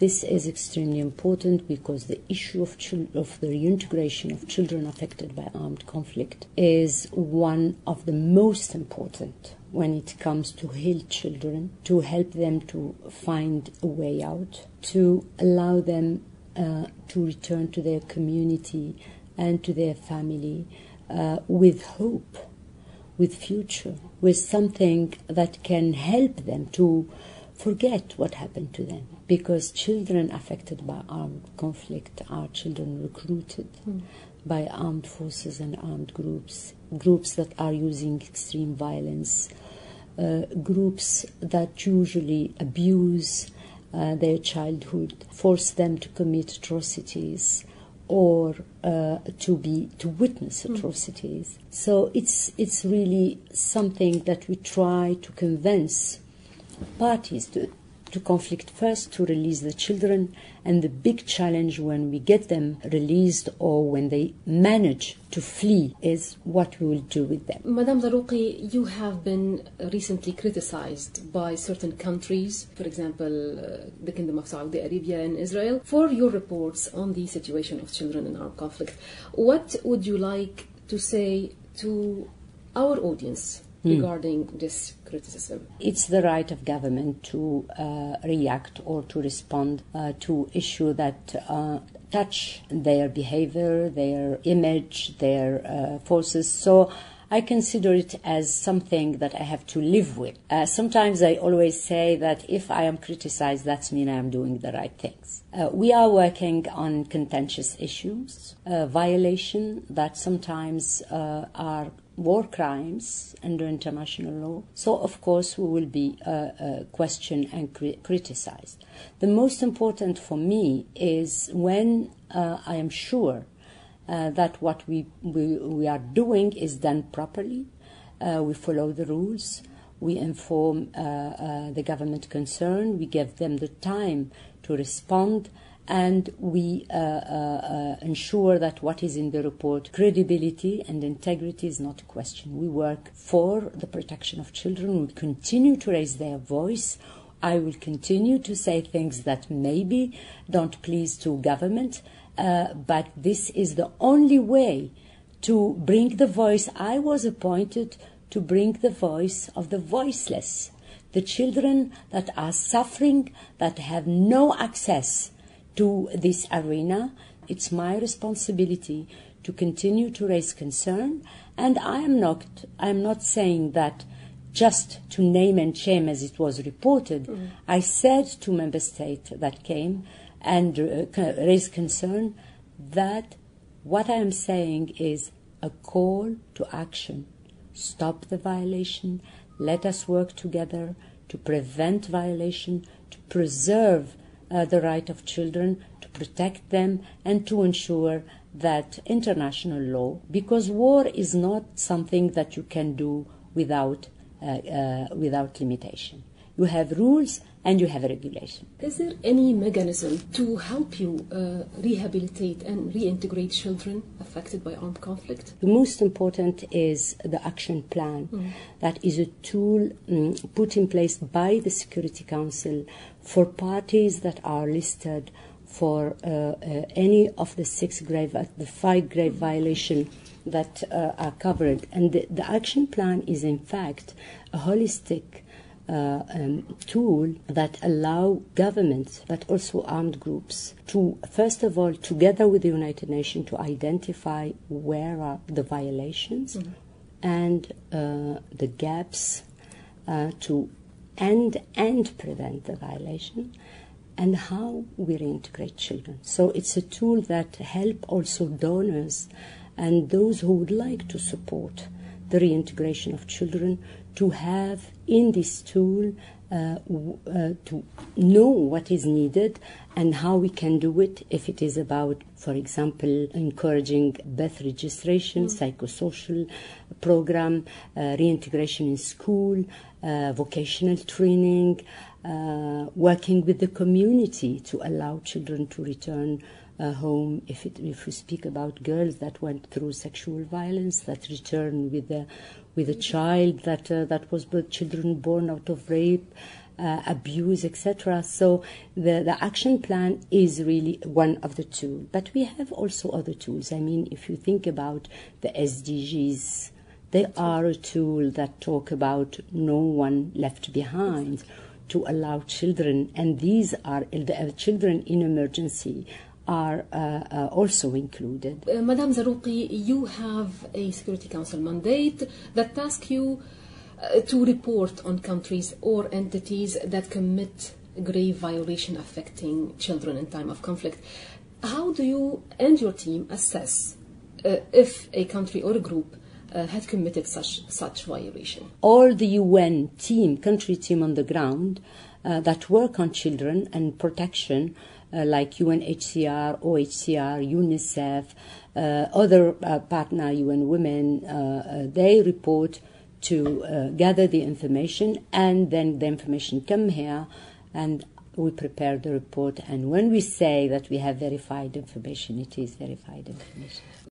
this is extremely important because the issue of the reintegration of children affected by armed conflict is one of the most important when it comes to heal children, to help them to find a way out, to allow them to return to their community and to their family with hope, with future, with something that can help them to forget what happened to them. Because children affected by armed conflict are children recruited by armed forces and armed groups that are using extreme violence, groups that usually abuse their childhood, force them to commit atrocities or to witness atrocities. So it's really something that we try to convince parties to conflict first, to release the children, and the big challenge when we get them released or when they manage to flee is what we will do with them. Madame Zarouqi, you have been recently criticized by certain countries, for example, the Kingdom of Saudi Arabia and Israel, for your reports on the situation of children in armed conflict. What would you like to say to our audience regarding this criticism? It's the right of government to react or to respond to issues that touch their behavior, their image, their forces. So I consider it as something that I have to live with. Sometimes I always say that if I am criticized, that means I am doing the right things. We are working on contentious issues, violation that sometimes are war crimes under international law. So, of course, we will be questioned and criticized. The most important for me is when I am sure that what we are doing is done properly, we follow the rules, we inform the government concerned, we give them the time to respond, and we ensure that what is in the report, credibility and integrity, is not a question. We work for the protection of children. We continue to raise their voice. I will continue to say things that maybe don't please to government, but this is the only way to bring the voice. I was appointed to bring the voice of the voiceless, the children that are suffering, that have no access to this arena. It's my responsibility to continue to raise concern, and I am not saying that just to name and shame as it was reported. I said to member states that came and raised concern that what I am saying is a call to action. Stop the violation. Let us work together to prevent violation, to preserve the right of children, to protect them, and to ensure that international law, because war is not something that you can do without limitation. You have rules and you have a regulation. Is there any mechanism to help you rehabilitate and reintegrate children affected by armed conflict? The most important is the action plan. That is a tool put in place by the Security Council for parties that are listed for any of the 5 grave violations that are covered. And the action plan is in fact a holistic tool that allow governments, but also armed groups, to, first of all, together with the United Nations, to identify where are the violations and the gaps to end and prevent the violation, and how we reintegrate children. So it's a tool that help also donors and those who would like to support the reintegration of children to have in this tool to know what is needed and how we can do it, if it is about, for example, encouraging birth registration, psychosocial program, reintegration in school, vocational training, working with the community to allow children to return home. If we speak about girls that went through sexual violence, that return with a child that was children born out of rape, abuse, etc. So the action plan is really one of the tools. But we have also other tools. I mean, if you think about the SDGs, they are a tool that talk about no one left behind, to allow children, and these are the children in emergency are also included. Madame Zarouqi, you have a Security Council mandate that tasks you to report on countries or entities that commit grave violation affecting children in time of conflict. How do you and your team assess if a country or a group had committed such violation? All the UN team, country team on the ground that work on children and protection, like UNHCR, OHCR, UNICEF, other partner UN Women, they report to gather the information, and then the information come here and we prepare the report. And when we say that we have verified information, it is verified information.